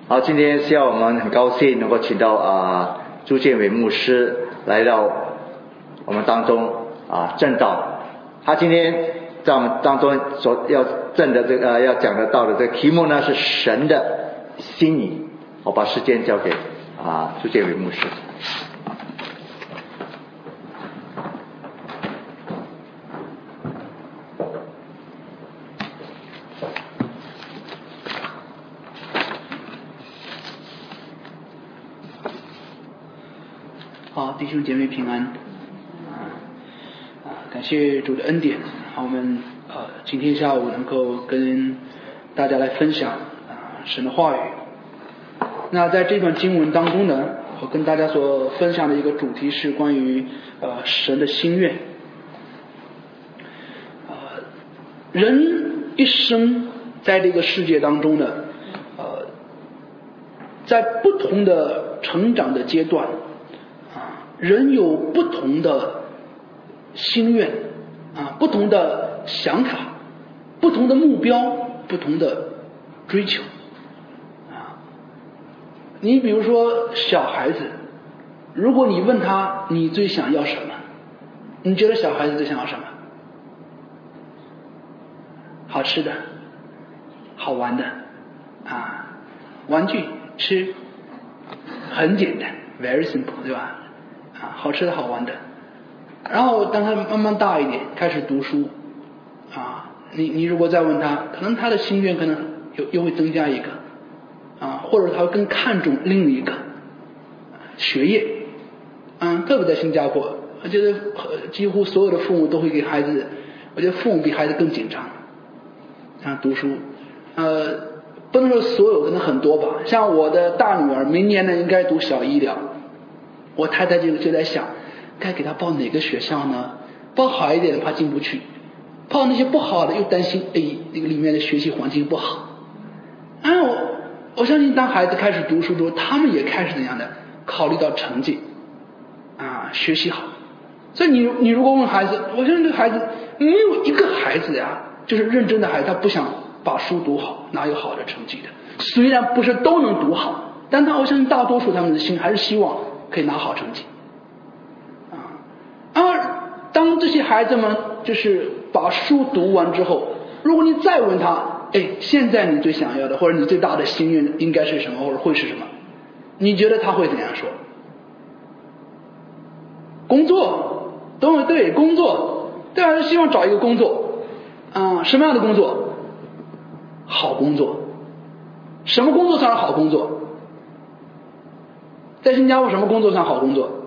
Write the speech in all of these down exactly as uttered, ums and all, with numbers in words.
好，今天下午我们很高兴能够请到啊朱建伟牧师来到我们当中啊证道。他今天在我们当中所要证的这个、呃、要讲的道的这个题目呢是神的心意。我把时间交给啊朱建伟牧师。 好，弟兄姐妹平安。啊，感谢主的恩典。好，我们呃今天下午能够跟大家来分享啊神的话语。那在这段经文当中呢，我跟大家所分享的一个主题是关于呃神的心愿。呃，人一生在这个世界当中呢，呃，在不同的成长的阶段。人有不同的心愿啊，不同的想法，不同的目标，不同的追求啊。你比如说小孩子，如果你问他你最想要什么，你觉得小孩子最想要什么？好吃的，好玩的啊，玩具吃，很简单 ，very simple， 对吧？啊，好吃的好玩的。然后当他慢慢大一点，开始读书啊，你你如果再问他，可能他的心愿可能又又会增加一个啊，或者他会更看重另一个学业。嗯，特别在新加坡，我觉得几乎所有的父母都会给孩子，我觉得父母比孩子更紧张啊，读书。呃，不能说所有，可能很多吧。像我的大女儿，明年呢应该读小一了。我太太就就在想，该给他报哪个学校呢？报好一点的怕进不去，报那些不好的又担心，哎，那个里面的学习环境不好。哎，我我相信当孩子开始读书之后，他们也开始怎样的考虑到成绩啊，学习好。所以你你如果问孩子，我相信这个孩子没有一个孩子呀，就是认真的孩子，他不想把书读好，拿一个好的成绩的。虽然不是都能读好，但他我相信大多数他们的心还是希望可以拿好成绩啊。而当这些孩子们就是把书读完之后，如果你再问他，哎，现在你最想要的或者你最大的心愿应该是什么，或者会是什么，你觉得他会怎样说？工作，对对，工作，对啊，希望找一个工作啊，什么样的工作？好工作。什么工作算是好工作？在新加坡什么工作算好工作？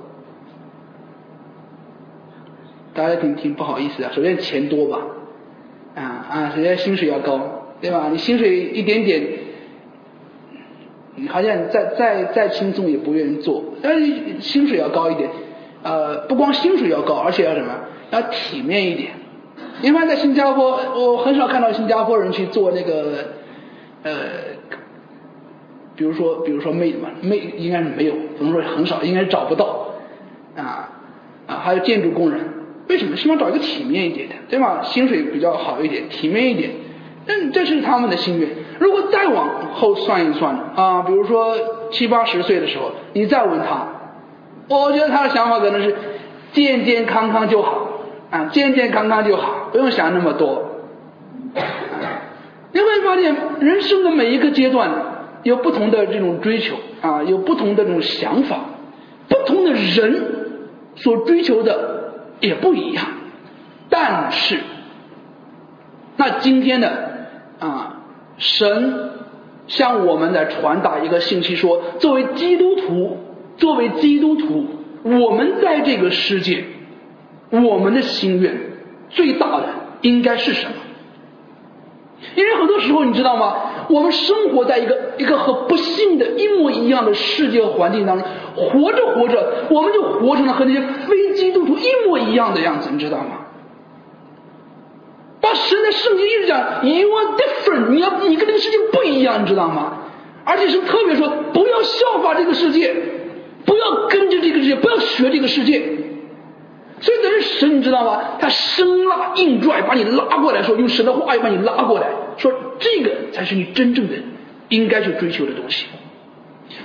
大家听听，不好意思啊，首先钱多吧，啊啊，首先薪水要高，对吧？你薪水一点点，你好像再再再轻松也不愿意做，但是薪水要高一点，呃，不光薪水要高，而且要什么？要体面一点。因为在新加坡，我很少看到新加坡人去做那个，呃。比如说，比如说妹嘛，妹应该是没有，不能说很少，应该是找不到，啊啊，还有建筑工人，为什么？希望找一个体面一点的，对吧？薪水比较好一点，体面一点，但这是他们的心愿。如果再往后算一算啊，比如说七八十岁的时候，你再问他，我觉得他的想法可能是健健康康就好啊，健健康康就好，不用想那么多。啊、你会发现，人生的每一个阶段有不同的这种追求啊，有不同的这种想法，不同的人所追求的也不一样。但是，那今天的啊，神向我们来传达一个信息说，作为基督徒，作为基督徒，我们在这个世界，我们的心愿最大的应该是什么？因为很多时候你知道吗，我们生活在一个一个和不幸的一模一样的世界环境当中，活着活着我们就活成了和那些非基督徒一模一样的样子，你知道吗？把神的圣经一直讲 You are different， 你要你跟这个世界不一样，你知道吗？而且是特别说不要效法这个世界，不要跟着这个世界，不要学这个世界。所以这是神，你知道吗？他生拉硬拽把你拉过来，说用神的话语把你拉过来，说这个才是你真正的应该去追求的东西。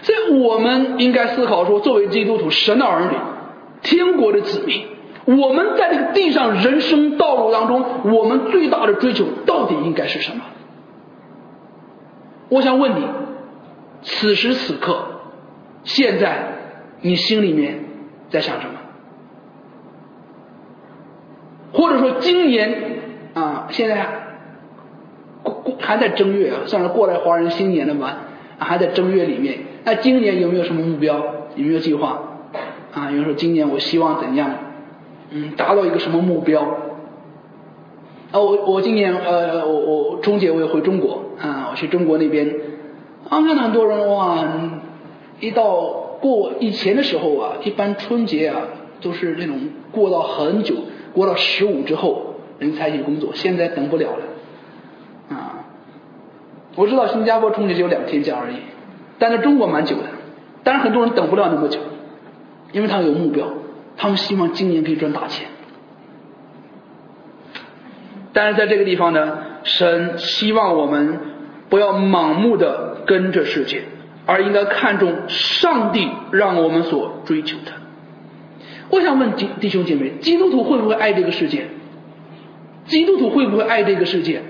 所以我们应该思考说，作为基督徒，神的儿女，天国的子民，我们在这个地上人生道路当中，我们最大的追求到底应该是什么？我想问你，此时此刻，现在你心里面在想什么？或者说今年啊，现在还在正月啊，算是过了华人新年了吧，啊，还在正月里面。那今年有没有什么目标？有没有计划？啊，有人说今年我希望怎样？嗯，达到一个什么目标？啊，我我今年呃，我我春节我也回中国啊，我去中国那边，啊，看到很多人哇，一到过以前的时候啊，一般春节啊都是那种过到很久，过到十五之后人才去工作，现在等不了了啊。我知道新加坡春节只有两天假而已，但是中国蛮久的，但是很多人等不了那么久，因为他们有目标，他们希望今年可以赚大钱。但是在这个地方呢，神希望我们不要盲目的跟着世界，而应该看重上帝让我们所追求的。我想问弟兄姐妹，基督徒会不会爱这个世界？基督徒会不会爱这个世界？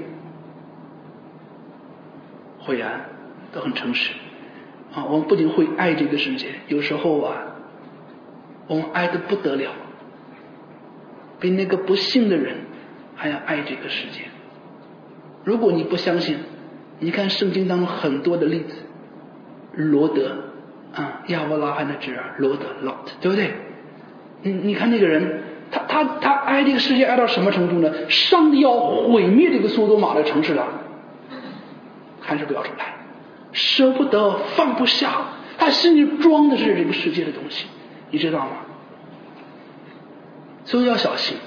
会啊，都很诚实啊。我们不仅会爱这个世界，有时候啊，我们爱得不得了，比那个不信的人还要爱这个世界。如果你不相信，你看圣经当中很多的例子，罗德啊，亚伯拉罕的侄儿罗德 Lot， 对不对？你你看那个人，他他他爱这个世界爱到什么程度呢？上帝要毁灭这个索多玛的城市了，还是不要出来，舍不得放不下，他心里装的是这个世界的东西，你知道吗？所以要小心。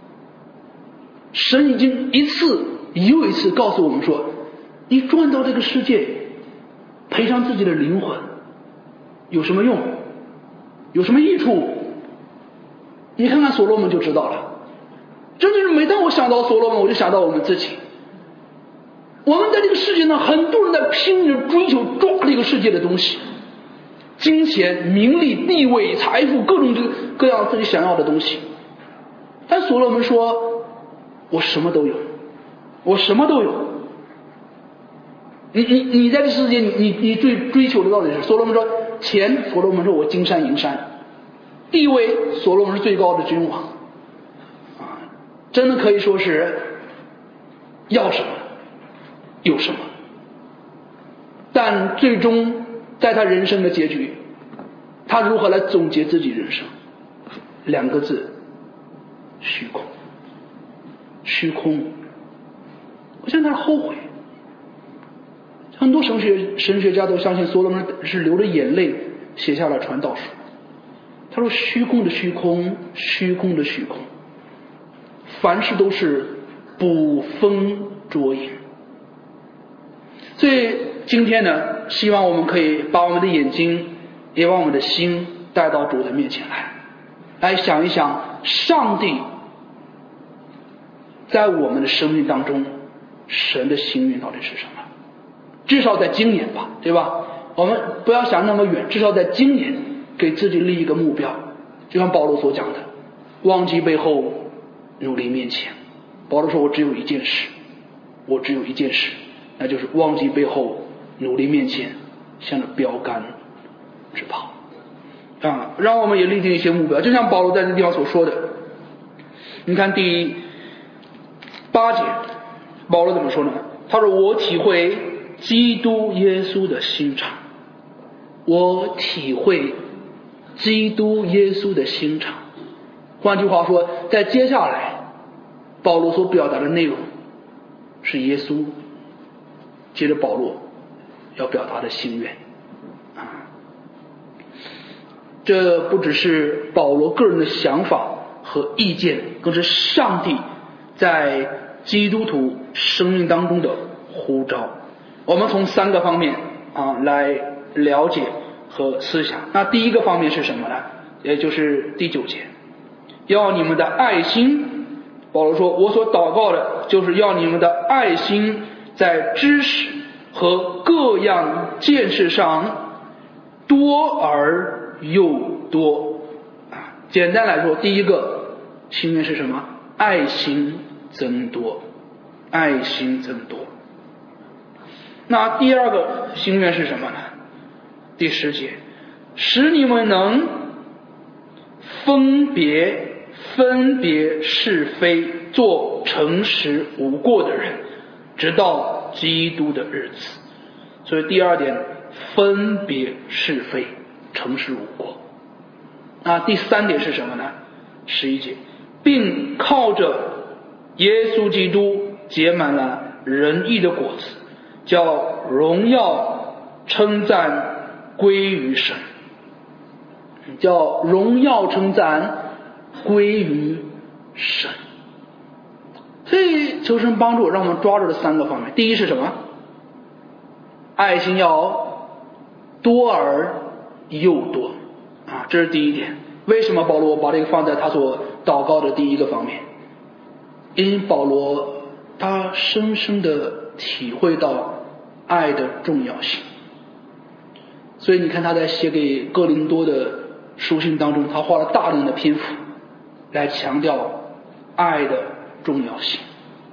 神已经一次又一次告诉我们说，你赚到这个世界，赔上自己的灵魂，有什么用？有什么益处？你看看所罗门就知道了。真的是每当我想到所罗门，我就想到我们自己。我们在这个世界上，很多人在拼着追求抓这个世界的东西，金钱、名利、地位、财富，各种各样自己想要的东西。但所罗门说，我什么都有，我什么都有。你你你在这世界，你你你追追求的到底是？所罗门说钱，所罗门说我金山银山。地位，所罗门是最高的君王，啊，真的可以说是要什么有什么。但最终在他人生的结局，他如何来总结自己人生？两个字：虚空。虚空。我现在后悔。很多神学神学家都相信所罗门是流着眼泪写下了传道书。他说虚空的虚空，虚空的虚空，凡事都是捕风捉影。所以今天呢，希望我们可以把我们的眼睛也把我们的心带到主的面前来，来想一想上帝在我们的生命当中神的心愿到底是什么。至少在今年吧，对吧？我们不要想那么远，至少在今年给自己立一个目标，就像保罗所讲的，忘记背后，努力面前。保罗说，我只有一件事，我只有一件事，那就是忘记背后，努力面前，向着标杆直跑。啊，让我们也立定一些目标，就像保罗在这地方所说的。你看第八节，保罗怎么说呢？他说，我体会基督耶稣的心肠，我体会基督耶稣的心肠。换句话说，在接下来保罗所表达的内容是耶稣接着保罗要表达的心愿啊。这不只是保罗个人的想法和意见，更是上帝在基督徒生命当中的呼召。我们从三个方面啊来了解和思想。那第一个方面是什么呢？也就是第九节，要你们的爱心，保罗说，我所祷告的就是要你们的爱心在知识和各样见识上多而又多啊。简单来说，第一个心愿是什么？爱心增多，爱心增多。那第二个心愿是什么呢？第十节，使你们能分别分别是非，做诚实无过的人，直到基督的日子。所以第二点，分别是非，诚实无过。那第三点是什么呢？十一节，并靠着耶稣基督结满了仁义的果子，叫荣耀称赞归于神，叫荣耀称赞归于神。所以求神帮助，让我们抓住这三个方面。第一是什么？爱心要多而又多啊，这是第一点。为什么保罗把这个放在他所祷告的第一个方面？因为保罗他深深的体会到爱的重要性，所以你看他在写给哥林多的书信当中，他花了大量的篇幅来强调爱的重要性。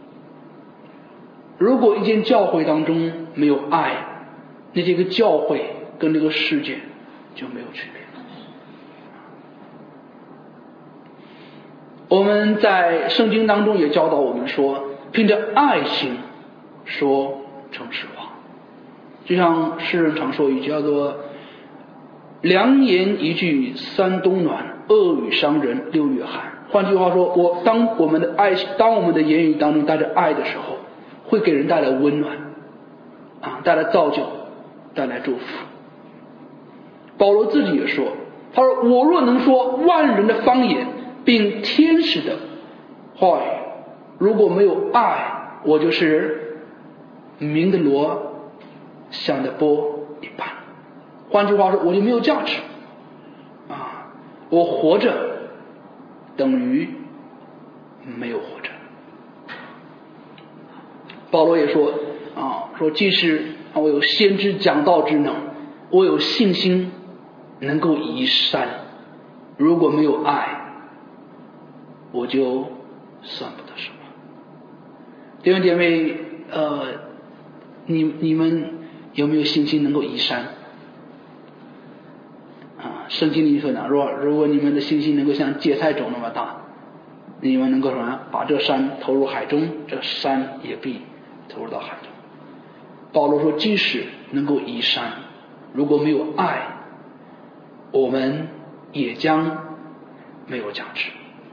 如果一间教会当中没有爱，那这个教会跟这个世界就没有区别。我们在圣经当中也教导我们说，凭着爱心说诚实话。就像诗人常说一句叫做良言一句三冬暖，恶语伤人六月寒。换句话说，我当我们的爱当我们的言语当中带着爱的时候，会给人带来温暖啊，带来造就，带来祝福。保罗自己也说，他说我若能说万人的方言并天使的话语，如果没有爱，我就是鸣的锣响的波一般。换句话说，我就没有价值啊！我活着等于没有活着。保罗也说啊，说即使我有先知讲道之能，我有信心能够移山，如果没有爱，我就算不得什么。弟兄姐妹，呃，你你们有没有信心能够移山？啊，圣经里说呢，如果如果你们的信心能够像芥菜种那么大，你们能够什么？把这山投入海中，这山也必投入到海中。保罗说，即使能够移山，如果没有爱，我们也将没有价值。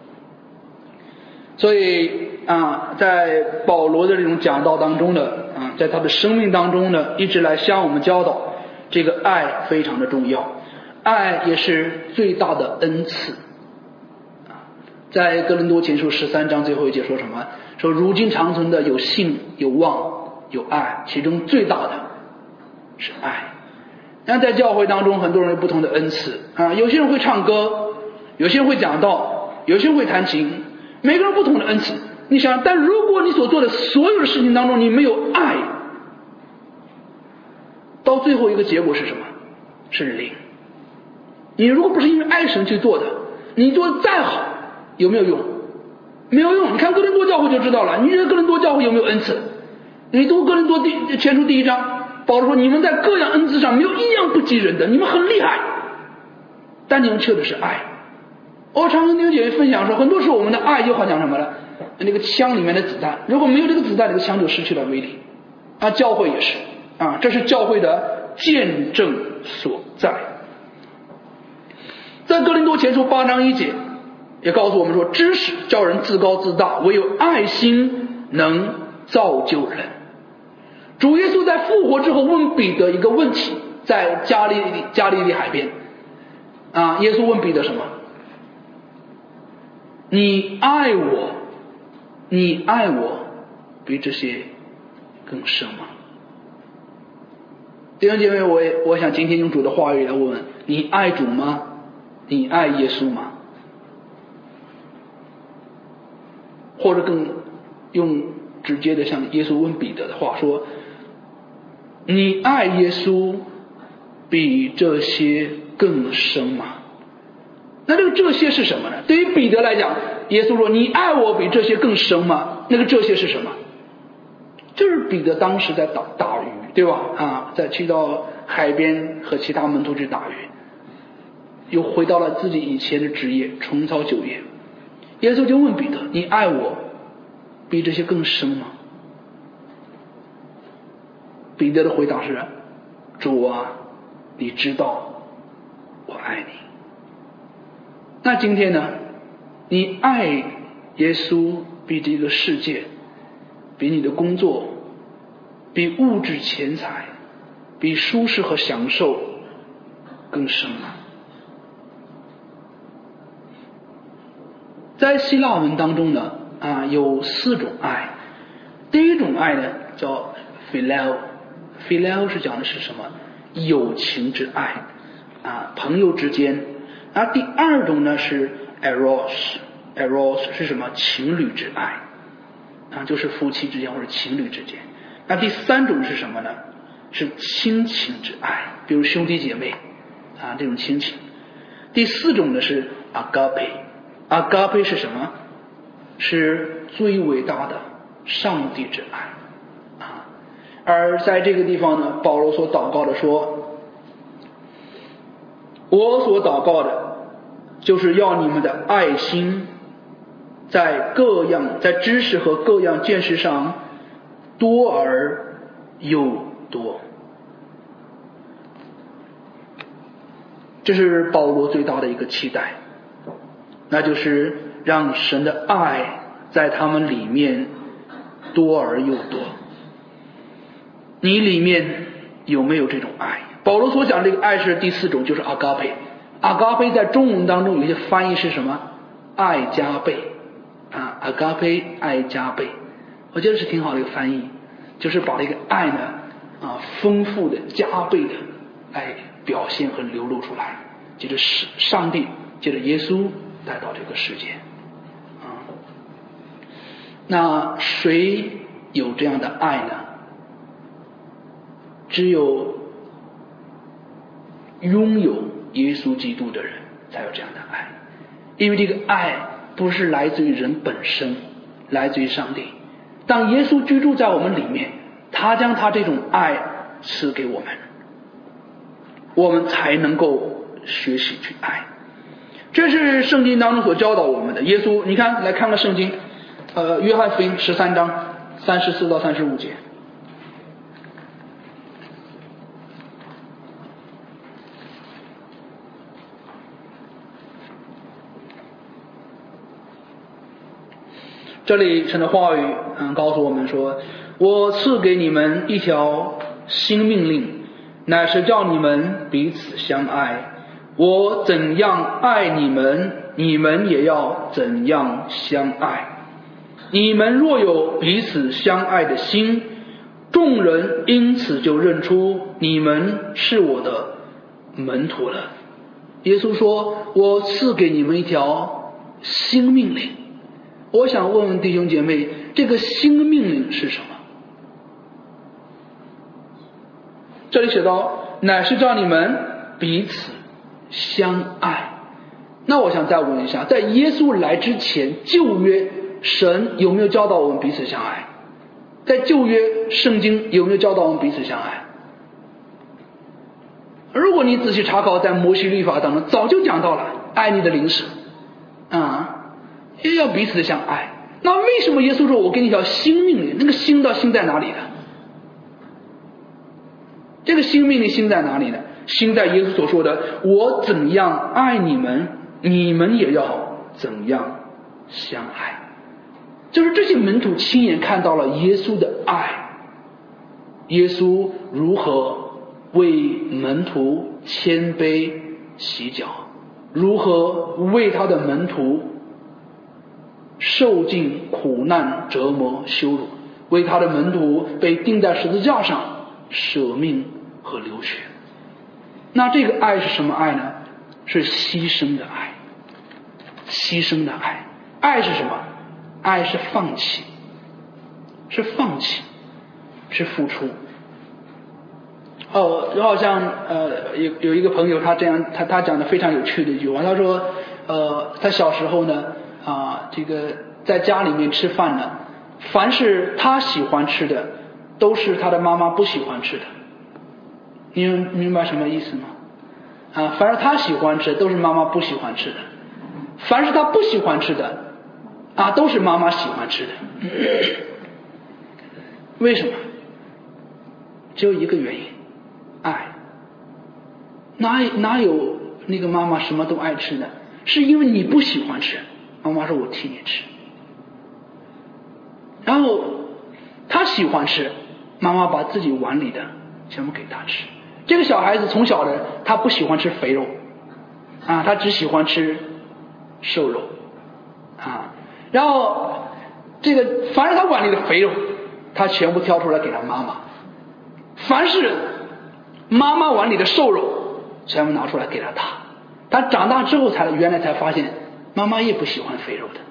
所以啊，在保罗的这种讲道当中呢，啊，在他的生命当中呢，一直来向我们教导，这个爱非常的重要，爱也是最大的恩赐。在哥林多前书十三章最后一节说什么？说如今长存的有信、有望、有爱，其中最大的是爱。那在教会当中，很多人有不同的恩赐啊，有些人会唱歌，有些人会讲道，有些人会弹琴，每个人不同的恩赐。你想，但如果你所做的所有的事情当中，你没有爱，到最后一个结果是什么？是零。你如果不是因为爱神去做的，你做的再好，有没有用？没有用。你看哥林多教会就知道了，你觉得哥林多教会有没有恩赐？你读哥林多第前书第一章，保罗说你们在各样恩赐上没有一样不及人的，你们很厉害，但你们缺的是爱。我常跟弟兄姐妹分享说，很多时候我们的爱就好像什么呢？那个枪里面的子弹，如果没有这个子弹，这个枪就失去了威力。啊，教会也是啊，这是教会的见证所在。在哥林多前书八章一节也告诉我们说，知识叫人自高自大，唯有爱心能造就人。主耶稣在复活之后问彼得一个问题，在加利利加利利海边啊，耶稣问彼得什么？你爱我，你爱我比这些更深吗？弟兄姐妹，我也我想今天用主的话语来问问你，爱主吗？你爱耶稣吗？或者更用直接的像耶稣问彼得的话说，你爱耶稣比这些更深吗？那这个这些是什么呢？对于彼得来讲，耶稣说你爱我比这些更深吗？那个这些是什么？就是彼得当时在打打鱼，对吧？啊，在去到海边和其他门徒去打鱼，又回到了自己以前的职业，重操旧业。耶稣就问彼得：你爱我比这些更深吗？彼得的回答是：主啊，你知道我爱你。那今天呢？你爱耶稣比这个世界，比你的工作，比物质钱财，比舒适和享受更深吗？在希腊文当中呢，啊，有四种爱。第一种爱呢叫 phileo，phileo 是讲的是什么？友情之爱，啊，朋友之间。啊，第二种呢是 eros，eros 是什么？情侣之爱，啊，就是夫妻之间或者情侣之间。那第三种是什么呢？是亲情之爱，比如兄弟姐妹，啊，这种亲情。第四种呢是 agape，agape 是什么？是最伟大的上帝之爱，啊，而在这个地方呢，保罗所祷告的说，我所祷告的就是要你们的爱心在各样在知识和各样见识上多而又多。这是保罗最大的一个期待，那就是让神的爱在他们里面多而又多。你里面有没有这种爱？保罗所讲这个爱是第四种，就是 agape。 agape 在中文当中有些翻译是什么？爱加倍，啊 agape 爱加倍，我觉得是挺好的一个翻译，就是把这个爱呢啊丰富的加倍的来表现和流露出来，借着上帝借着耶稣带到这个世界啊。那谁有这样的爱呢？只有拥有耶稣基督的人才有这样的爱，因为这个爱不是来自于人本身，来自于上帝。当耶稣居住在我们里面，他将他这种爱赐给我们，我们才能够学习去爱。这是圣经当中所教导我们的。耶稣，你看，来看看圣经，呃，约翰福音十三章三十四到三十五节。这里神的话语嗯告诉我们说，我赐给你们一条新命令，乃是叫你们彼此相爱。我怎样爱你们，你们也要怎样相爱。你们若有彼此相爱的心，众人因此就认出你们是我的门徒了。耶稣说，我赐给你们一条新命令。我想问问弟兄姐妹，这个新命令是什么？这里写到，乃是叫你们彼此相爱。那我想再问一下，在耶稣来之前，旧约神有没有教导我们彼此相爱？在旧约圣经有没有教导我们彼此相爱？如果你仔细查考，在摩西律法当中早就讲到了爱你的邻舍啊，也要彼此相爱。那为什么耶稣说我给你一条新命令？那个新到新在哪里呢？这个新命令新在哪里呢？新在耶稣所说的，我怎样爱你们，你们也要怎样相爱。就是这些门徒亲眼看到了耶稣的爱，耶稣如何为门徒谦卑洗脚，如何为他的门徒受尽苦难折磨羞辱，为他的门徒被钉在十字架上舍命和流血。那这个爱是什么爱呢？是牺牲的爱。牺牲的爱，爱是什么？爱是放弃，是放弃，是付出。 哦，就好像呃有有一个朋友他这样他他讲的非常有趣的一句话，他说呃他小时候呢啊这个在家里面吃饭呢，凡是他喜欢吃的都是他的妈妈不喜欢吃的。你明白什么意思吗？啊，凡是他喜欢吃的都是妈妈不喜欢吃的，凡是他不喜欢吃的啊都是妈妈喜欢吃的。为什么？只有一个原因，爱。哪哪有那个妈妈什么都爱吃的？是因为你不喜欢吃，妈妈说我替你吃。然后他喜欢吃，妈妈把自己碗里的全部给他吃。这个小孩子从小的他不喜欢吃肥肉啊，他只喜欢吃瘦肉啊。然后这个凡是他碗里的肥肉，他全部挑出来给他妈妈；凡是妈妈碗里的瘦肉，全部拿出来给了他。他长大之后才原来才发现，妈妈也不喜欢肥肉的。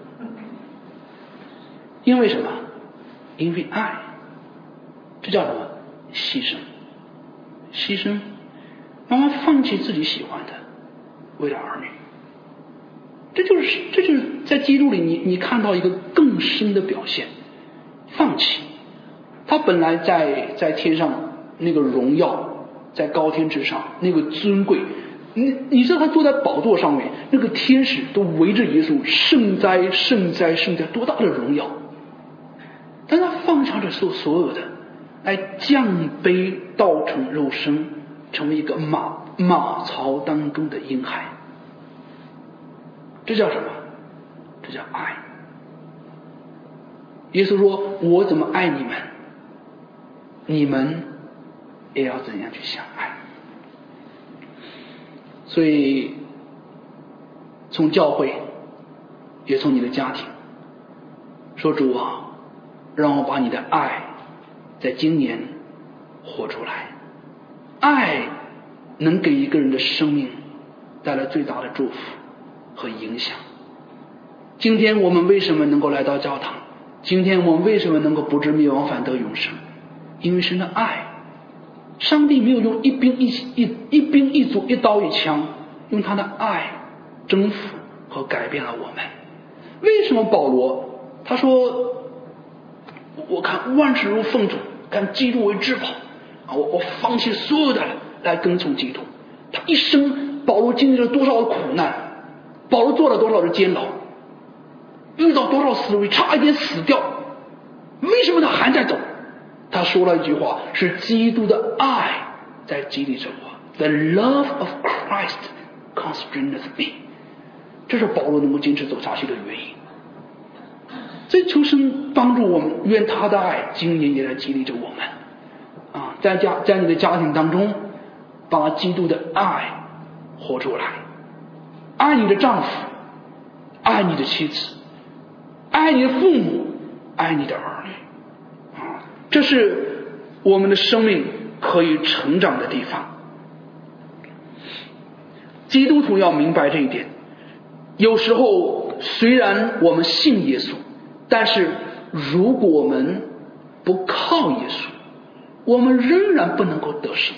因为什么？因为爱。这叫什么？牺牲。牺牲，妈妈放弃自己喜欢的，为了儿女。这就是这就是在基督里你你看到一个更深的表现，放弃。他本来在在天上那个荣耀，在高天之上那个尊贵，你你知道他坐在宝座上面，那个天使都围着耶稣，圣哉圣哉圣哉，多大的荣耀！但他放下了所所有的，来降卑道成肉身，成为一个马马槽当中的婴孩。这叫什么？这叫爱。耶稣说：“我怎么爱你们，你们也要怎样去相爱。”所以，从教会，也从你的家庭，说主啊，让我把你的爱在今年活出来。爱能给一个人的生命带来最大的祝福和影响。今天我们为什么能够来到教堂？今天我们为什么能够不至灭亡反得永生？因为神的爱。上帝没有用一兵一一一兵一卒一刀一枪，用他的爱征服和改变了我们。为什么保罗他说，我看万事如粪土，看基督为至宝啊！我我放弃所有的来跟从基督。他一生，保罗经历了多少的苦难，保罗做了多少的监牢，遇到多少死路，差一点死掉，为什么他还在走？他说了一句话，是基督的爱在激励着我。The love of Christ constraineth me。这是保罗能够坚持走下去的原因。所以求神帮助我们，愿他的爱今年也来激励着我们啊，在家在你的家庭当中，把基督的爱活出来，爱你的丈夫，爱你的妻子，爱你的父母，爱你的儿女啊，这是我们的生命可以成长的地方。基督徒要明白这一点。有时候虽然我们信耶稣，但是如果我们不靠耶稣，我们仍然不能够得胜。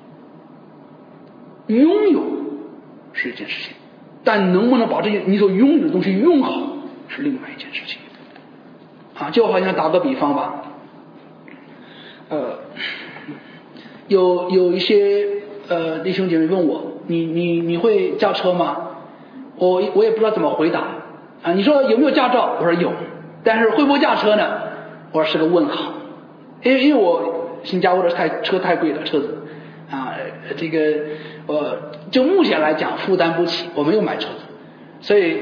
拥有是一件事情，但能不能把这些你所拥有的东西用好是另外一件事情啊。就好像打个比方吧，呃，有有一些呃弟兄姐妹问我，你你你会驾车吗？我我也不知道怎么回答啊。你说有没有驾照？我说有，但是会不会驾车呢？我说是个问号，因为因为我新加坡的太车太贵了，车子啊，这个呃，就目前来讲负担不起，我没有买车子，所以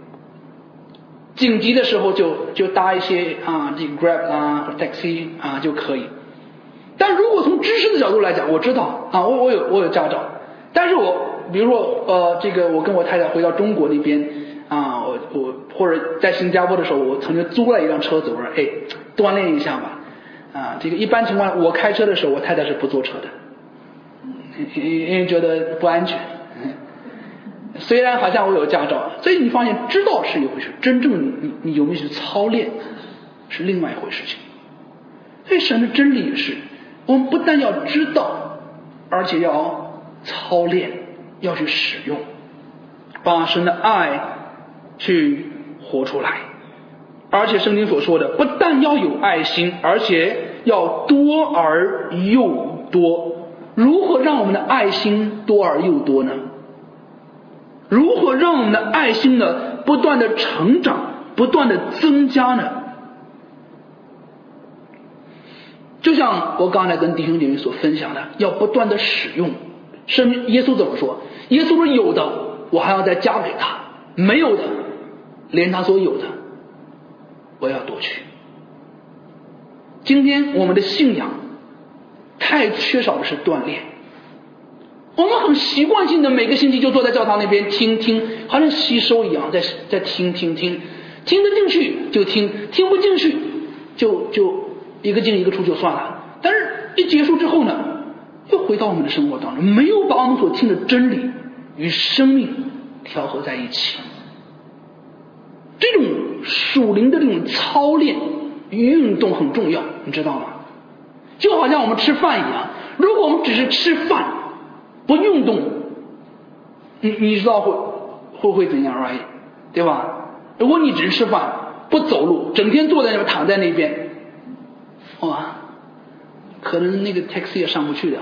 紧急的时候就就搭一些啊，这个 Grab 啊或 taxi 啊就可以。但如果从知识的角度来讲，我知道啊，我我有我有驾照，但是我比如说呃，这个我跟我太太回到中国那边啊，我我或者在新加坡的时候，我曾经租了一辆车子，我说哎，锻炼一下吧啊，这个一般情况我开车的时候，我太太是不坐车的，因为觉得不安全。虽然好像我有驾照，所以你发现知道是一回事，真正你你你有没有去操练是另外一回事情。所以神的真理也是，我们不但要知道， 而且要操练，要去使用，把神的爱去活出来。而且圣经所说的不但要有爱心，而且要多而又多。如何让我们的爱心多而又多呢？如何让我们的爱心呢不断的成长，不断的增加呢？就像我刚才跟弟兄姐妹所分享的，要不断的使用。圣经耶稣怎么说？耶稣说有的我还要再加给他，没有的连他所有的我要夺去。今天我们的信仰太缺少的是锻炼，我们很习惯性的每个星期就坐在教堂那边听听，好像吸收一样，在在听听听，听得进去就听，听不进去就就一个进一个出就算了。但是一结束之后呢，又回到我们的生活当中，没有把我们所听的真理与生命调和在一起。这种属灵的这种操练运动很重要，你知道吗？就好像我们吃饭一样，如果我们只是吃饭不运动，你你知道会会会怎样 right 对吧？如果你只是吃饭不走路，整天坐在那边躺在那边，哇，可能那个 taxi 也上不去了，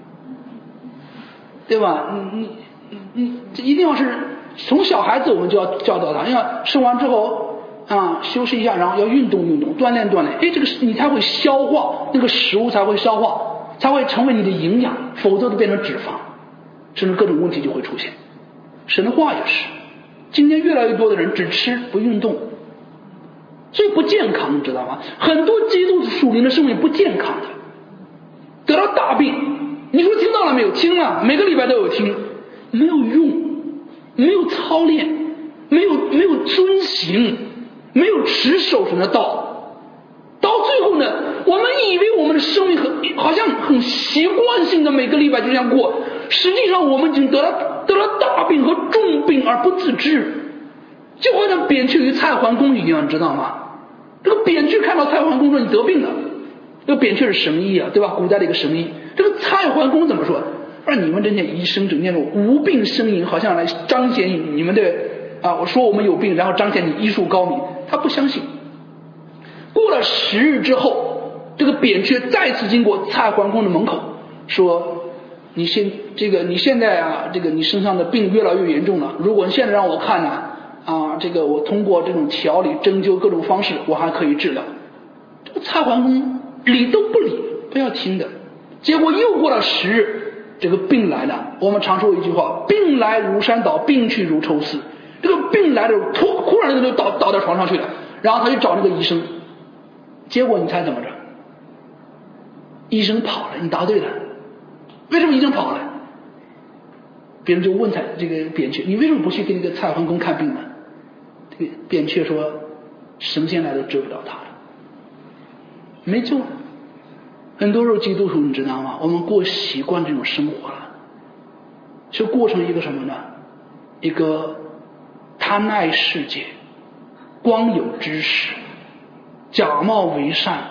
对吧？你你你这一定要是从小孩子我们就要教导他，要吃完之后啊休息一下，然后要运动运动，锻炼锻炼，哎，这个你才会消化，那个食物才会消化，才会成为你的营养，否则就变成脂肪，甚至各种问题就会出现。神的话也是，今天越来越多的人只吃不运动，所以不健康，你知道吗？很多基督属灵的生命不健康的，得到大病。你说听到了没有？听了，每个礼拜都有听，没有用，没有操练，没有没有遵行，没有持守神的道，到最后呢，我们以为我们的生命很好像很习惯性的每个礼拜就这样过，实际上我们已经得了得了大病和重病而不自知，就好像扁鹊与蔡桓公一样，知道吗？这个扁鹊看到蔡桓公说你得病了，这个扁鹊是神医啊，对吧？古代的一个神医。这个蔡桓公怎么说？而你们这些医生整天无病呻吟，好像来彰显你们的啊，我说我们有病，然后彰显你医术高明。他不相信。过了十日之后，这个扁鹊再次经过蔡桓公的门口，说：“你现这个你现在啊，这个你身上的病越来越严重了。如果你现在让我看呢、啊，啊，这个我通过这种调理、针灸各种方式，我还可以治疗。”这个蔡桓公理都不理，不要听的。结果又过了十日，这个病来了。我们常说一句话：“病来如山倒，病去如抽丝。”这个病来的突忽然就倒倒到床上去了，然后他去找那个医生，结果你猜怎么着？医生跑了，你答对了。为什么医生跑了？别人就问他这个扁鹊：“你为什么不去给那个蔡桓公看病呢？”这个扁鹊说：“神仙来都治不了他了，没救了。”很多时候基督徒你知道吗？我们过习惯这种生活了，就过成一个什么呢？一个贪爱世界，光有知识，假冒为善，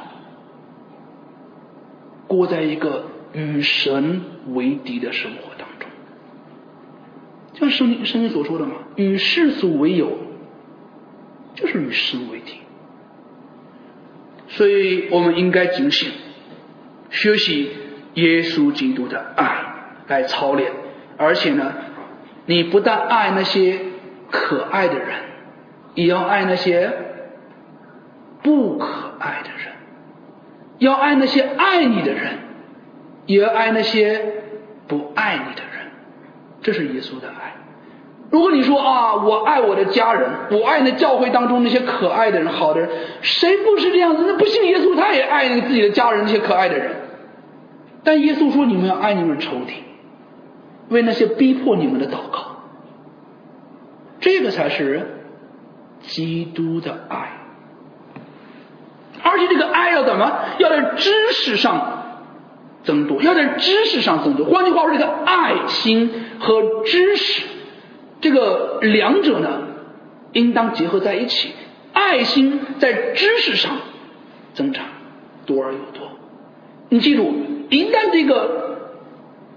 过在一个与神为敌的生活当中。就像圣经圣经所说的嘛，与世俗为友，就是与神为敌。所以我们应该警醒，学习耶稣基督的爱来操练。而且呢，你不但爱那些可爱的人，也要爱那些不可爱的人，要爱那些爱你的人，也要爱那些不爱你的人。这是耶稣的爱。如果你说啊，我爱我的家人，我爱那教会当中那些可爱的人、好的人，谁不是这样子？那不信耶稣，他也爱那个自己的家人，那些可爱的人。但耶稣说，你们要爱你们的仇敌，为那些逼迫你们的祷告。这个才是基督的爱。而且这个爱要怎么？要在知识上增多，要在知识上增多。换句话说，这个爱心和知识，这个两者呢，应当结合在一起。爱心在知识上增长，多而又多。你记住，一旦这个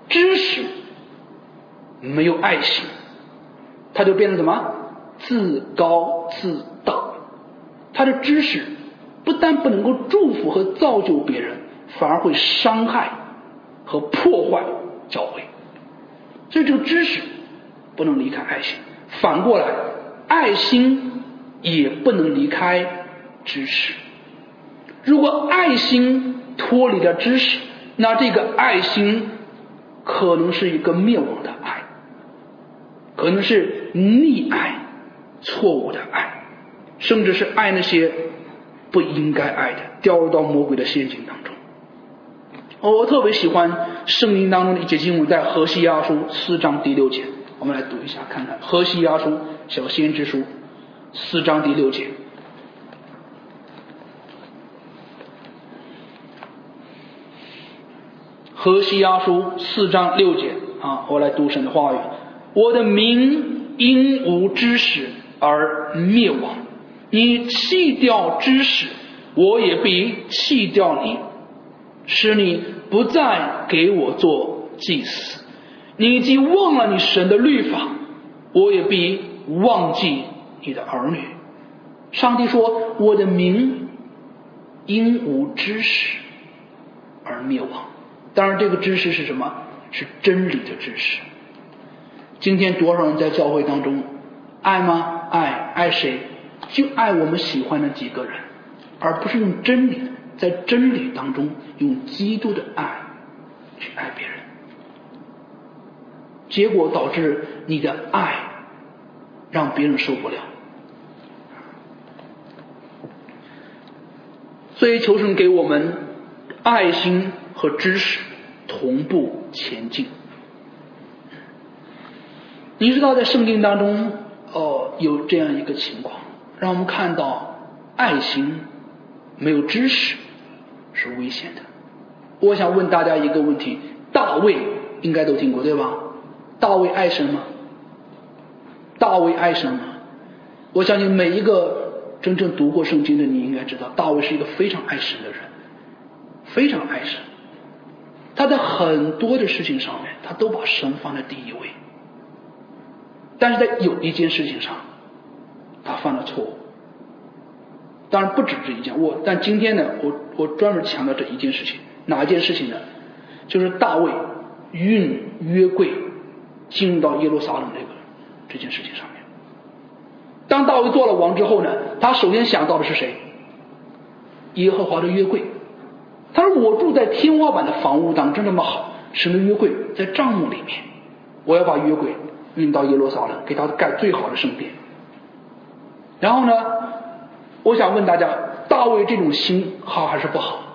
知识没有爱心，他就变成什么？自高自大。他的知识不但不能够祝福和造就别人，反而会伤害和破坏教会。所以这个知识不能离开爱心，反过来爱心也不能离开知识。如果爱心脱离了知识，那这个爱心可能是一个灭亡的爱，可能是溺爱、错误的爱，甚至是爱那些不应该爱的，掉入到魔鬼的陷阱当中。我特别喜欢圣经当中的一节经文，在何西阿书四章第六节，我们来读一下看看。何西阿书小先知书四章第六节，何西阿书四章六节啊，我来读神的话语。我的民因无知识而灭亡，你弃掉知识，我也必弃掉你，使你不再给我做祭司。你既忘了你神的律法，我也必忘记你的儿女。上帝说，我的民因无知识而灭亡。当然这个知识是什么？是真理的知识。今天多少人在教会当中爱吗？爱。爱谁？就爱我们喜欢的几个人，而不是用真理，在真理当中用基督的爱去爱别人，结果导致你的爱让别人受不了。所以求神给我们爱心和知识同步前进。你知道在圣经当中哦，有这样一个情况，让我们看到爱心没有知识是危险的。我想问大家一个问题，大卫应该都听过对吧？大卫爱神吗？大卫爱神吗？我相信每一个真正读过圣经的你应该知道，大卫是一个非常爱神的人，非常爱神。他在很多的事情上面他都把神放在第一位，但是在有一件事情上他犯了错误。当然不止这一件，我但今天呢我我专门强调这一件事情。哪一件事情呢？就是大卫运约柜进入到耶路撒冷这个这件事情上面。当大卫做了王之后呢，他首先想到的是谁？耶和华的约柜。他说，我住在天花板的房屋当中这么好，神的约柜在帐幕里面，我要把约柜运到耶路撒冷，给他盖最好的圣殿。然后呢，我想问大家，大卫这种心好还是不好？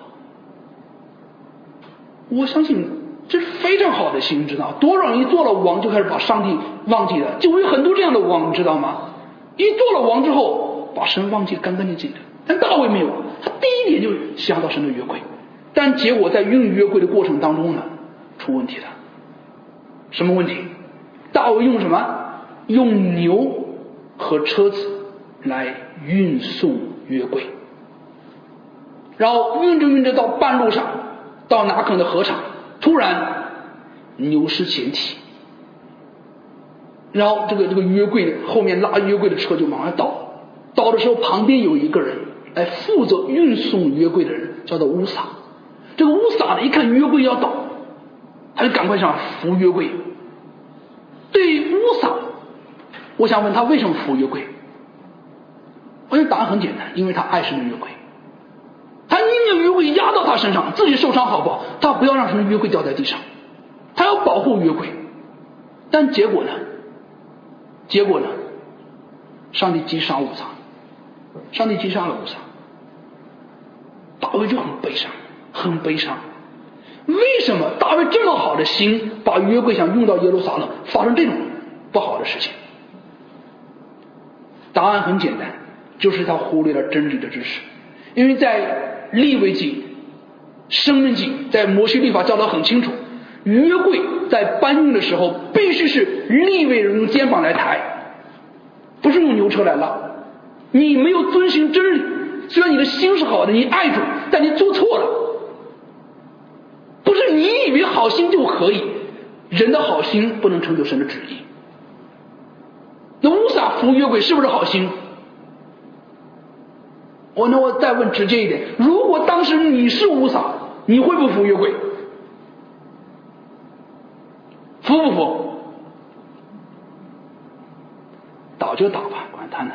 我相信这是非常好的心，知道多少人一做了王就开始把上帝忘记了，就有很多这样的王，你知道吗？一做了王之后把神忘记干干净净的。但大卫没有，他第一点就想到神的约柜，但结果在运约柜的过程当中呢，出问题了。什么问题？大卫用什么？用牛和车子来运送约柜，然后运着运着到半路上，到拿肯的河场，突然牛失前蹄，然后这个这个约柜后面拉约柜的车就往上倒，倒的时候旁边有一个人来负责运送约柜的人，叫做乌撒。这个乌撒呢一看约柜要倒，他就赶快上扶约柜。对于乌撒，我想问他为什么扶约柜？我想答案很简单，因为他爱神的约柜。他宁愿约柜压到他身上，自己受伤好不好？他不要让神的约柜掉在地上，他要保护约柜。但结果呢？结果呢？上帝击杀乌撒，上帝击杀了乌撒。大卫就很悲伤，很悲伤。为什么大卫这么好的心，把约柜想用到耶路撒冷，发生这种不好的事情？答案很简单，就是他忽略了真理的知识。因为在利未记、申命记，在摩西律法教导很清楚，约柜在搬运的时候必须是利未人用肩膀来抬，不是用牛车来拉。你没有遵循真理，虽然你的心是好的，你爱主，但你做错了。不是你以为好心就可以， 人的好心不能成就神的旨意。那乌撒服约柜是不是好心？我那我再问直接一点，如果当时你是乌撒，你会不会服约柜？服不服？倒就倒吧，管他呢。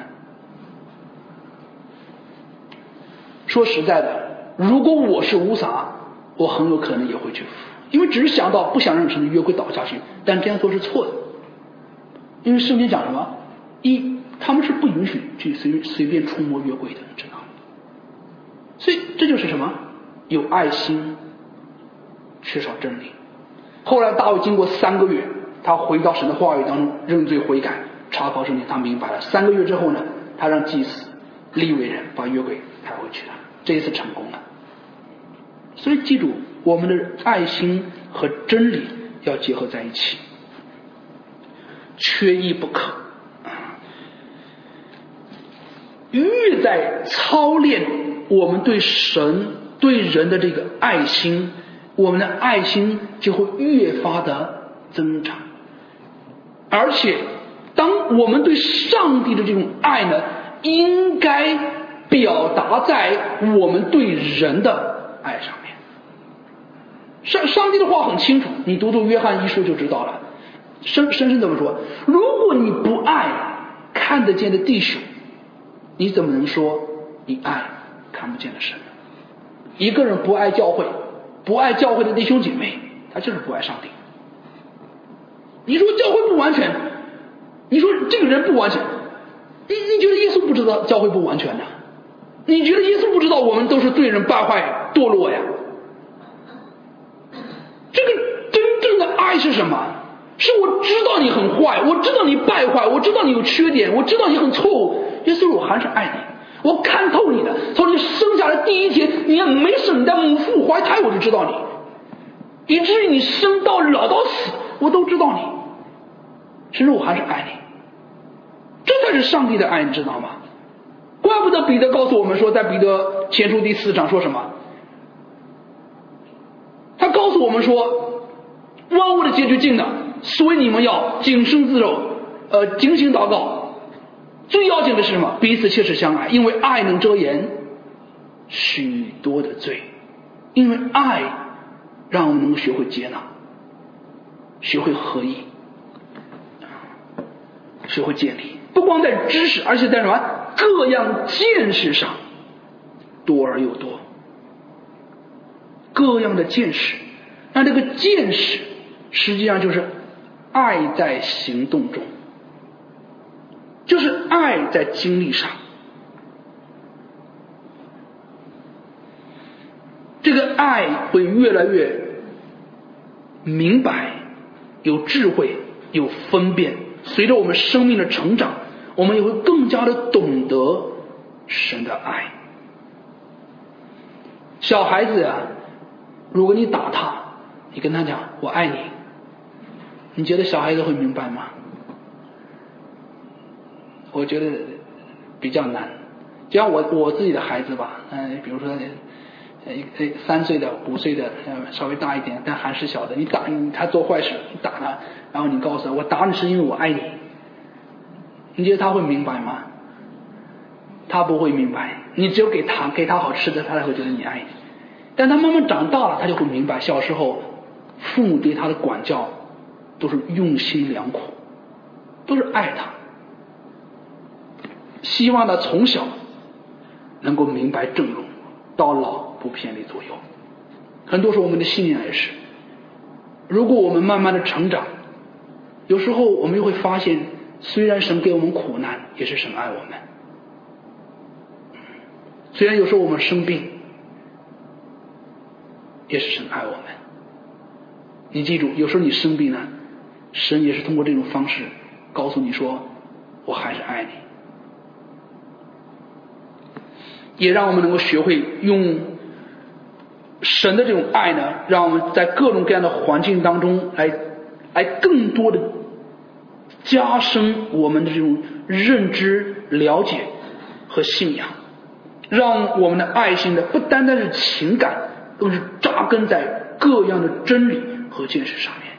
说实在的，如果我是乌撒，我很有可能也会去服，因为只是想到不想让神的约柜倒下去，但这样做是错的。因为圣经讲什么？一，他们是不允许去随随便触摸约柜的，知道吗？所以这就是什么？有爱心，缺少真理。后来大卫经过三个月，他回到神的话语当中认罪悔改，查考圣经，他明白了。三个月之后呢，他让祭司利未人把约柜抬回去了，这一次成功了。所以记住，我们的爱心和真理要结合在一起，缺一不可。越在操练我们对神对人的这个爱心，我们的爱心就会越发的增长。而且当我们对上帝的这种爱呢，应该表达在我们对人的爱上面。上上帝的话很清楚，你读读约翰一书就知道了。深深深怎么说？如果你不爱看得见的弟兄，你怎么能说你爱看不见的神？一个人不爱教会，不爱教会的弟兄姐妹，他就是不爱上帝。你说教会不完全，你说这个人不完全，你你觉得耶稣不知道教会不完全的？你觉得耶稣不知道我们都是罪人败坏堕落呀？这个真正的爱是什么？是我知道你很坏，我知道你败坏，我知道你有缺点，我知道你很错误，耶稣我还是爱你，我看透你的，从你生下来第一天，你还没生，你在母腹怀胎我就知道你，以至于你生到老到死我都知道你，甚至我还是爱你。这才是上帝的爱，你知道吗？怪不得彼得告诉我们说，在彼得前书第四章说什么？他告诉我们说，万物的结局近了，所以你们要谨慎自守，呃，警醒祷告。最要紧的是什么？彼此切实相爱，因为爱能遮掩许多的罪。因为爱让我们能够学会接纳，学会合一，学会建立。不光在知识，而且在什么各样见识上多而又多。各样的见识，那这个见识实际上就是爱在行动中，就是爱在经历上。这个爱会越来越明白，有智慧，有分辨。随着我们生命的成长，我们也会更加的懂得神的爱。小孩子啊，如果你打他，你跟他讲我爱你，你觉得小孩子会明白吗？我觉得比较难。就像我我自己的孩子吧，嗯、呃，比如说呃三岁的、五岁的，呃稍微大一点，但还是小的，你打他做坏事，你打他，然后你告诉他我打你是因为我爱你，你觉得他会明白吗？他不会明白。你只有给他给他好吃的，他才会觉得你爱你。但他慢慢长大了，他就会明白，小时候父母对他的管教都是用心良苦，都是爱他，希望他从小能够明白正路，到老不偏离左右。很多时候我们的信念也是，如果我们慢慢的成长，有时候我们又会发现，虽然神给我们苦难，也是神爱我们。虽然有时候我们生病，也是神爱我们。你记住，有时候你生病了，神也是通过这种方式告诉你说，我还是爱你。也让我们能够学会用神的这种爱呢，让我们在各种各样的环境当中来来更多的加深我们的这种认知、了解和信仰，让我们的爱心的不单单是情感，都是扎根在各样的真理和见识上面，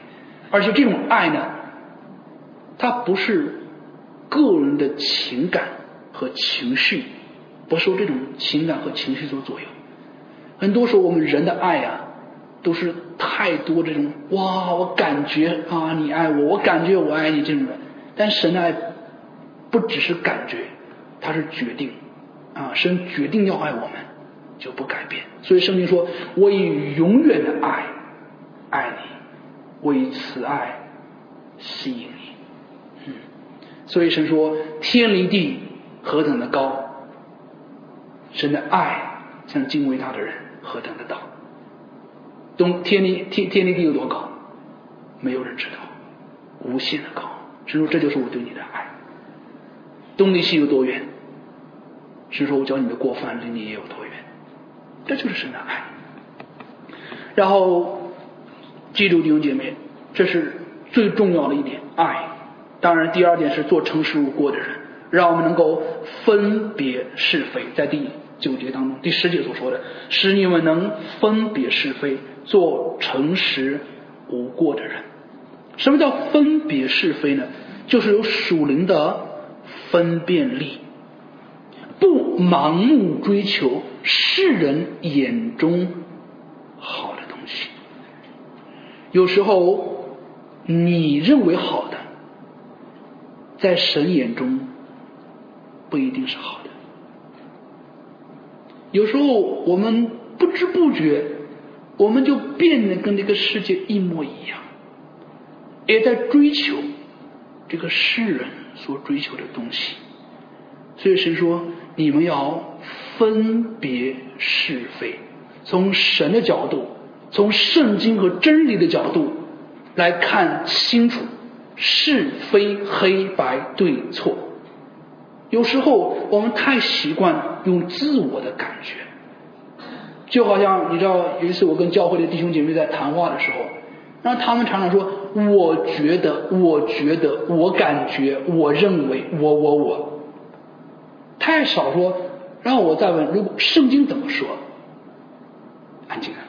而且这种爱呢，它不是个人的情感和情绪，不受这种情感和情绪所左右。很多时候我们人的爱啊，都是太多这种哇，我感觉啊你爱我，我感觉我爱你这种人。但神的爱不只是感觉，它是决定啊，神决定要爱我们，就不改变。所以圣经说，我以永远的爱爱你，我以慈爱吸引你。嗯，所以神说，天离地何等的高，神的爱像敬畏他的人何等的大。东天离天天离地有多高，没有人知道，无限的高。神说，这就是我对你的爱。东离西有多远，神说，我教你的过犯离你也有多远。这就是神的爱。然后记住弟兄姐妹，这是最重要的一点，爱。当然第二点是做诚实无过的人，让我们能够分别是非，在第九节当中第十节所说的，使你们能分别是非，做诚实无过的人。什么叫分别是非呢？就是有属灵的分辨力，不盲目追求世人眼中好的东西。有时候你认为好的，在神眼中不一定是好的。有时候我们不知不觉，我们就变得跟这个世界一模一样，也在追求这个世人所追求的东西。所以神说，你们要分别是非，从神的角度，从圣经和真理的角度来看清楚是非黑白对错。有时候我们太习惯用自我的感觉，就好像你知道，有一次我跟教会的弟兄姐妹在谈话的时候，让他们常常说，我觉得我觉得我感觉我认为我我我，太少说让我再问，如果圣经怎么说？安静啊，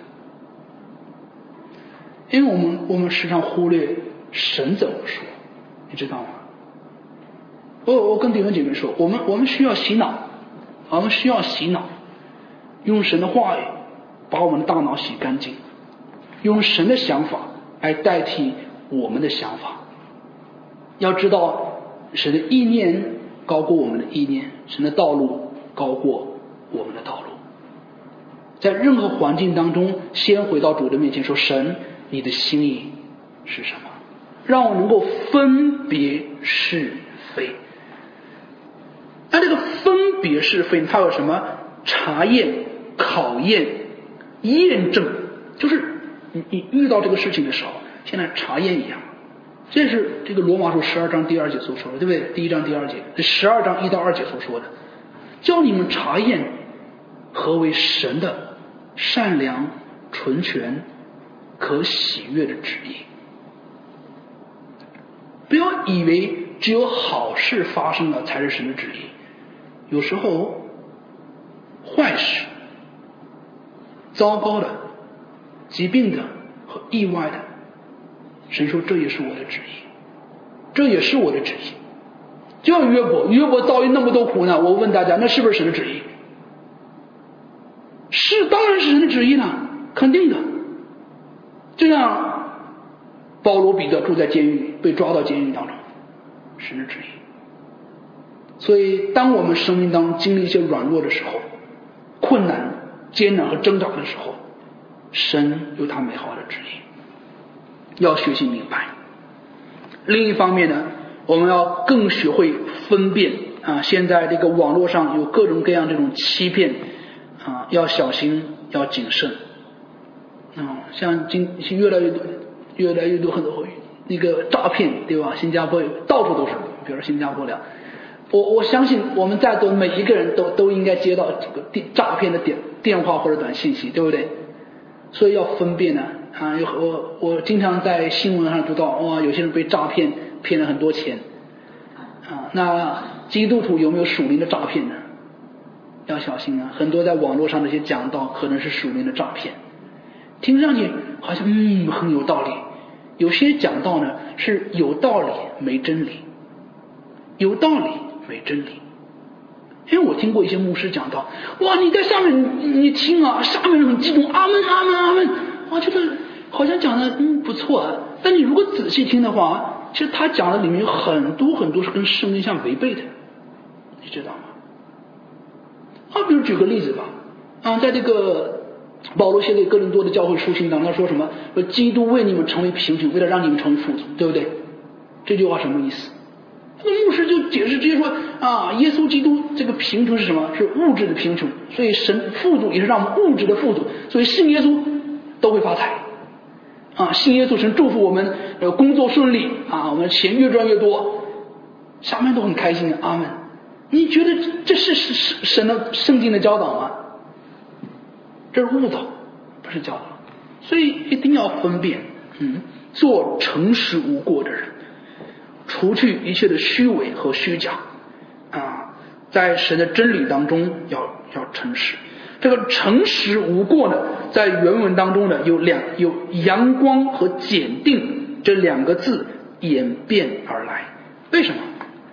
因为我们我们时常忽略神怎么说，你知道吗？我我跟弟兄姐妹说，我们我们需要洗脑，我们需要洗脑，用神的话语把我们的大脑洗干净，用神的想法来代替我们的想法。要知道，神的意念高过我们的意念，神的道路高过我们的道路。在任何环境当中，先回到主的面前说，神，你的心意是什么？让我能够分别是非。那这个分别是非，它有什么？查验、考验、验证，就是你你遇到这个事情的时候，现在查验一样。这是这个罗马书十二章第二节所说的，对不对？第一章第二节，这十二章一到二节所说的，叫你们查验何为神的善良、纯全、可喜悦的旨意。不要以为只有好事发生了才是神的旨意，有时候坏事、糟糕的、疾病的和意外的，神说这也是我的旨意，这也是我的旨意。就像约伯，约伯遭遇那么多苦难，我问大家，那是不是神的旨意？是，当然是神的旨意了，肯定的。就像保罗、彼得住在监狱，被抓到监狱当中，神的旨意。所以当我们生命当中经历一些软弱的时候，困难、艰难和挣扎的时候，神有他美好的旨意，要学习明白。另一方面呢，我们要更学会分辨啊！现在这个网络上有各种各样这种欺骗啊，要小心，要谨慎啊！像今越来越多、越来越多很多那个诈骗，对吧？新加坡到处都是，比如说新加坡的。我我相信我们在座每一个人都都应该接到这个电诈骗的电电话或者短信息，对不对？所以要分辨呢啊！有我我经常在新闻上读到，哇，有些人被诈骗骗了很多钱啊。那基督徒有没有属灵的诈骗呢？要小心啊！很多在网络上这些讲道可能是属灵的诈骗，听上去好像嗯很有道理， 有些讲道呢是有道理没真理，有道理没真理。因为我听过一些牧师讲道，哇，你在下面你你听啊，下面人很激动，阿门阿门阿门，哇，觉得好像讲的嗯不错啊。但你如果仔细听的话，其实他讲的里面有很多很多是跟圣经相违背的，你知道吗？啊，比如举个例子吧，啊，在这个保罗写给哥林多的教会书信当中，他说什么？说基督为你们成为贫穷，为了让你们成为富足，对不对？这句话什么意思？那个牧师就解释直接说啊，耶稣基督这个贫穷是什么？是物质的贫穷，所以神富足也是让我们物质的富足，所以信耶稣都会发财啊，信耶稣神祝福我们呃工作顺利啊，我们钱越赚越多，下面都很开心的，阿门。你觉得这是神的圣经的教导吗？这是误导，不是教导。所以一定要分辨，嗯，做诚实无过的人，除去一切的虚伪和虚假啊，在神的真理当中要要诚实。这个诚实无过呢，在原文当中呢有两有阳光和检定这两个字演变而来。为什么？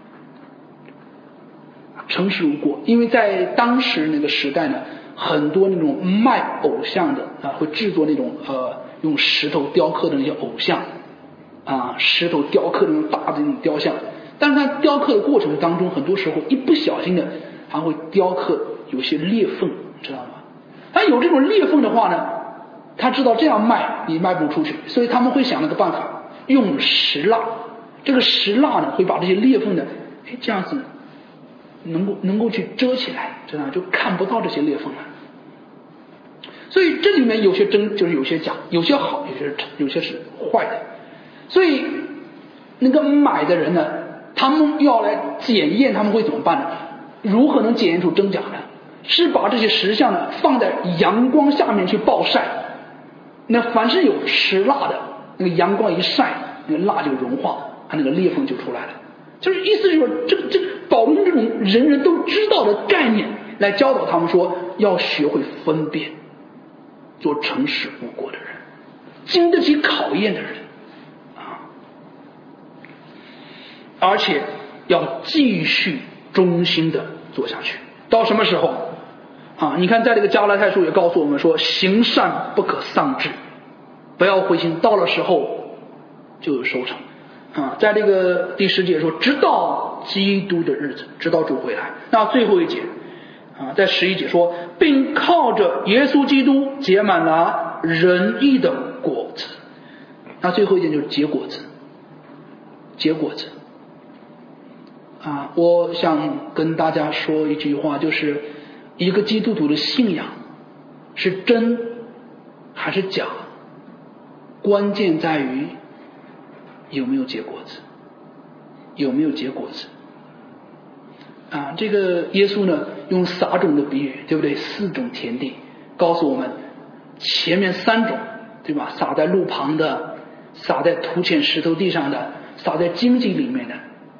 诚实无过，因为在当时那个时代呢，很多那种卖偶像的啊，会制作那种呃用石头雕刻的那些偶像啊，石头雕刻的那种大的那种雕像，但是它雕刻的过程当中，很多时候一不小心的，还会雕刻有些裂缝，知道吗？他有这种裂缝的话呢，他知道这样卖你卖不出去，所以他们会想那个办法，用石蜡。这个石蜡呢，会把这些裂缝呢，哎，这样子能够能够去遮起来，知道吗？就看不到这些裂缝了。所以这里面有些真，就是有些假，有些好，有些有些是坏的。所以那个买的人呢，他们要来检验，他们会怎么办呢？如何能检验出真假呢？是把这些石像呢放在阳光下面去暴晒。那凡是有石蜡的，那个阳光一晒，那个蜡就融化，它那个裂缝就出来了。就是意思就是说，这个这个保罗用这种人人都知道的概念来教导他们说，要学会分辨，做诚实无过的人，经得起考验的人啊，而且要继续忠心的做下去。到什么时候啊？你看，在这个加拉太书也告诉我们说，行善不可丧志，不要灰心，到了时候就有收成啊。在这个第十节说，直到基督的日子，直到主回来。那最后一节啊，在十一节说，并靠着耶稣基督结满了仁义的果子。那最后一节就是结果子，结果子啊。我想跟大家说一句话，就是一个基督徒的信仰是真还是假，关键在于有没有结果子，有没有结果子啊？这个耶稣呢，用撒种的比喻，对不对？四种田地，告诉我们前面三种，对吧？撒在路旁的，撒在土浅石头地上的，撒在荆棘里面的。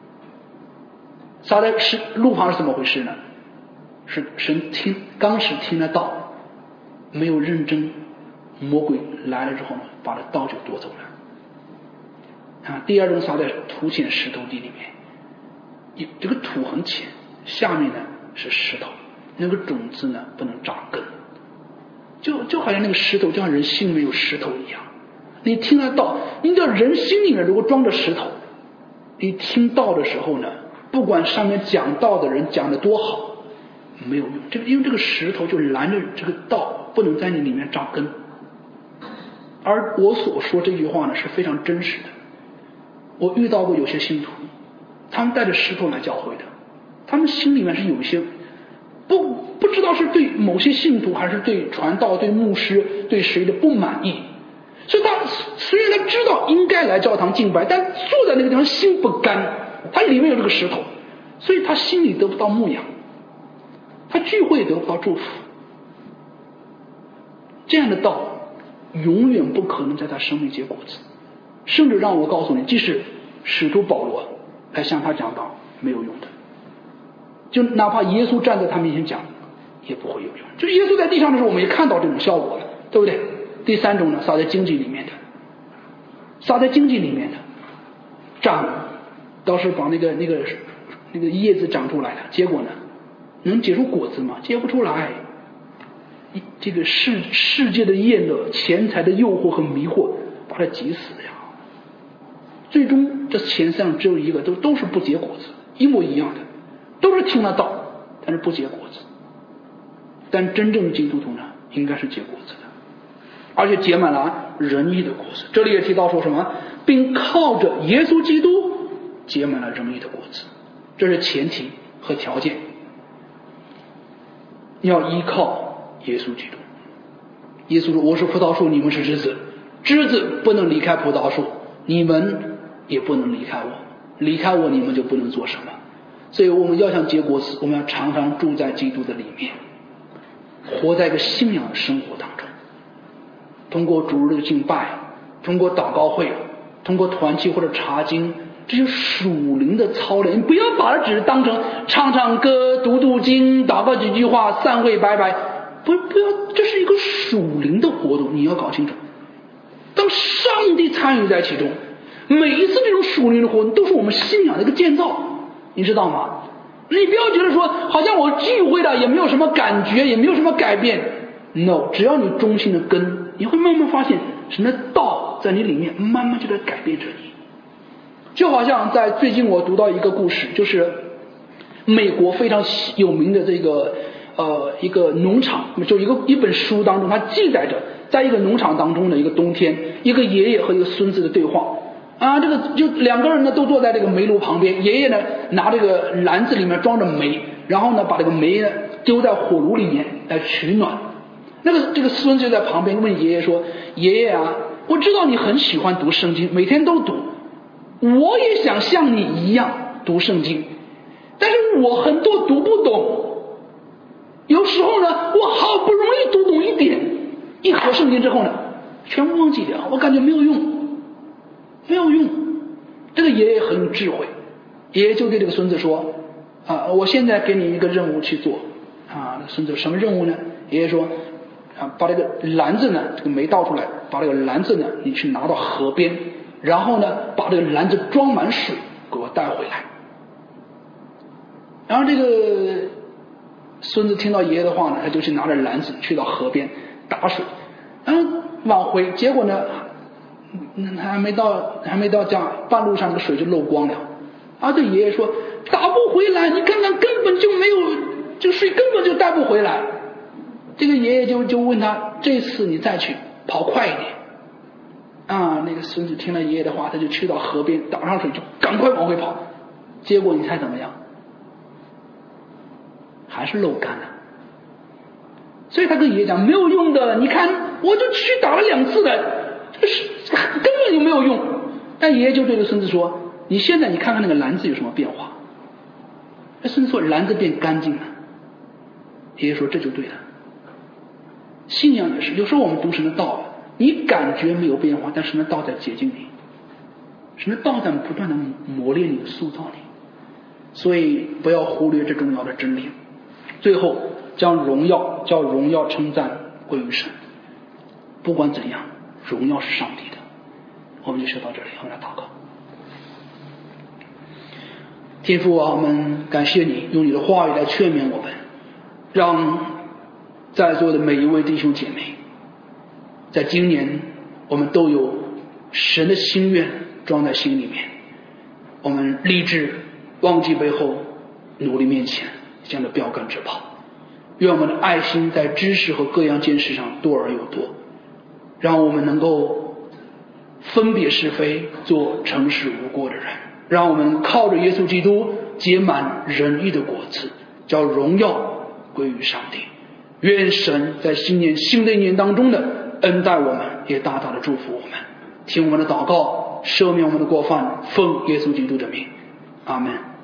撒在石路旁是怎么回事呢？是神听刚是听得到，没有认真，魔鬼来了之后呢，把这道就夺走了啊。第二种撒在土浅石头地里面，这个土很浅，下面呢是石头，那个种子呢不能长根，就就好像那个石头，就像人心里面有石头一样。你听得到，你知道人心里面如果装着石头，你听到的时候呢，不管上面讲道的人讲的多好，没有用，这个因为这个石头就拦着这个道不能在你里面长根。而我所说这句话呢是非常真实的。我遇到过有些信徒，他们带着石头来教会的，他们心里面是有一些不不知道是对某些信徒还是对传道、对牧师、对谁的不满意，所以他虽然他知道应该来教堂敬拜，但坐在那个地方心不甘，他里面有这个石头，所以他心里得不到牧养，他聚会也得不到祝福。这样的道永远不可能在他生命结果子，甚至让我告诉你，即使使徒保罗来向他讲道，没有用的，就哪怕耶稣站在他面前讲也不会有用。就是耶稣在地上的时候，我们也看到这种效果了，对不对？第三种呢，撒在荆棘里面的撒在荆棘里面的，长倒是把那个那个那个叶子长出来了，结果呢，能结出果子吗？结不出来。这个世世界的厌乐、钱财的诱惑和迷惑，把它挤死呀。最终这钱上只有一个，都都是不结果子，一模一样的，都是听了道，但是不结果子。但真正的基督徒呢，应该是结果子的，而且结满了仁义的果子。这里也提到说什么，并靠着耶稣基督结满了仁义的果子，这是前提和条件。要依靠耶稣基督。耶稣说：“我是葡萄树，你们是枝子，枝子不能离开葡萄树，你们也不能离开我，离开我，你们就不能做什么。”所以我们要想结果子，我们要常常住在基督的里面，活在一个信仰的生活当中，通过主日的敬拜，通过祷告会，通过团契或者查经，这是属灵的操练。你不要把它只是当成唱唱歌、读读经、祷告几句话、散会拜拜，不不要，这是一个属灵的活动，你要搞清楚。当上帝参与在其中，每一次这种属灵的活动都是我们信仰的一个建造，你知道吗？你不要觉得说好像我聚会了也没有什么感觉，也没有什么改变。 No， 只要你忠心的跟，你会慢慢发现神的道在你里面慢慢就在改变着你。就好像在最近我读到一个故事，就是美国非常有名的这个呃一个农场，就一个一本书当中，它记载着在一个农场当中的一个冬天，一个爷爷和一个孙子的对话。啊，这个就两个人呢都坐在这个煤炉旁边，爷爷呢拿这个篮子里面装着煤，然后呢把这个煤呢丢在火炉里面来取暖。那个这个孙子就在旁边问爷爷说：“爷爷啊，我知道你很喜欢读圣经，每天都读，我也想像你一样读圣经，但是我很多读不懂，有时候呢我好不容易读懂一点，一合圣经之后呢全部忘记掉，我感觉没有用。”没有用。这个爷爷很有智慧，爷爷就对这个孙子说：“啊，我现在给你一个任务去做。”啊，孙子什么任务呢？爷爷说：“啊，把这个篮子呢，这个煤倒出来，把这个篮子呢，你去拿到河边，然后呢，把这个篮子装满水，给我带回来。”然后这个孙子听到爷爷的话呢，他就去拿着篮子去到河边打水，然后往回，结果呢？嗯，还没到还没到家，半路上的水就漏光了。啊，对爷爷说打不回来，你看看根本就没有，这水根本就带不回来。这个爷爷就就问他，这次你再去跑快一点。啊，那个孙子听了爷爷的话，他就去到河边打上水，就赶快往回跑。结果你猜怎么样？还是漏干了。所以他跟爷爷讲没有用的，你看我就去打了两次了。根本就没有用。但爷爷就对着孙子说：“你现在你看看那个篮子有什么变化？”那孙子说：“篮子变干净了。”爷爷说：“这就对了。”信仰也是，有时候我们读神的道，你感觉没有变化，但神的道在洁净你，神的道在不断的磨练你、塑造你。所以不要忽略这重要的真理。最后将荣耀、叫荣耀称赞归于神。不管怎样，荣耀是上帝的。我们就说到这里，我们来祷告。天父啊，我们感谢你用你的话语来劝勉我们，让在座的每一位弟兄姐妹，在今年我们都有神的心愿装在心里面，我们立志忘记背后，努力面前，向着标杆直跑。愿我们的爱心在知识和各样见识上多而又多，让我们能够分别是非，做诚实无过的人，让我们靠着耶稣基督结满仁义的果子，叫荣耀归于上帝。愿神在新年新的一年当中的恩待我们，也大大的祝福我们。听我们的祷告，赦免我们的过犯，奉耶稣基督的名，阿们。